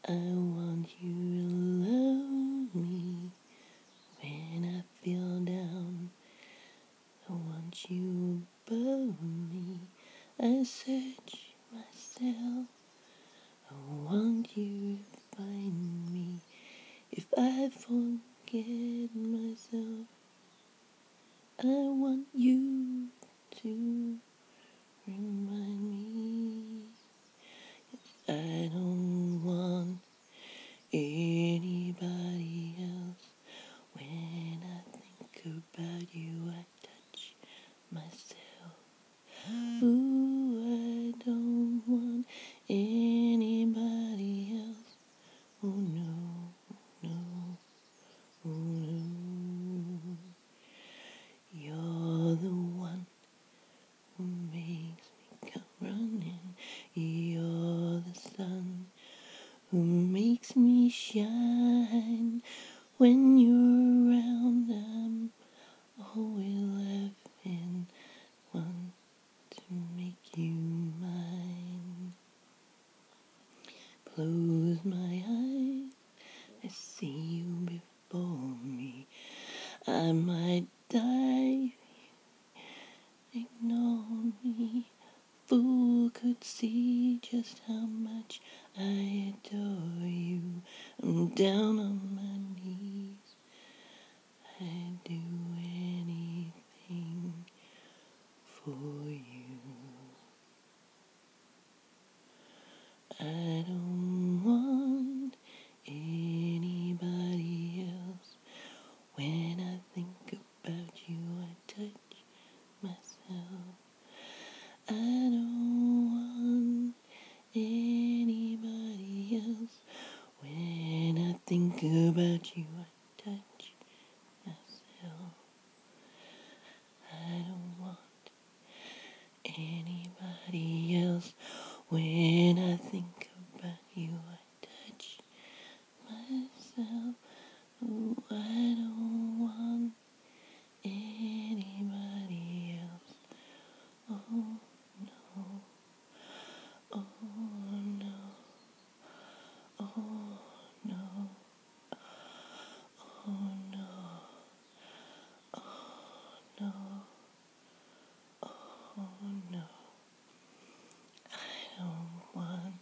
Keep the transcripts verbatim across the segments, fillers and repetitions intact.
I want you to love me when I feel down. I want you above me. I search myself. I want you to find me. If I forget myself, I want you to remind me. I don't want anybody else. When I think about you, I touch myself. Ooh, I don't want anybody else. Oh no, no, oh no. You're the one who makes me come running. You're the sun who makes me shine. When you're around, I'm always laughing. Want to make you mine. Close my eyes, I see you before me. I might die, ignore me. Fool could see just how much I adore you. I'm down on my knees. I'd do anything for you. I don't want anybody else. When I think about you, I touch myself. I don't want anybody else. When I think about you, I touch myself. I don't want anybody else. When I think about you, I touch myself. Oh, I don't want anybody else. Oh no, oh no, oh no, oh no, oh no, oh no. I don't want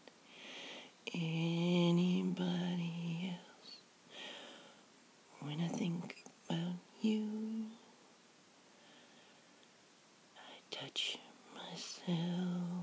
anybody else. When I think about you, I touch myself.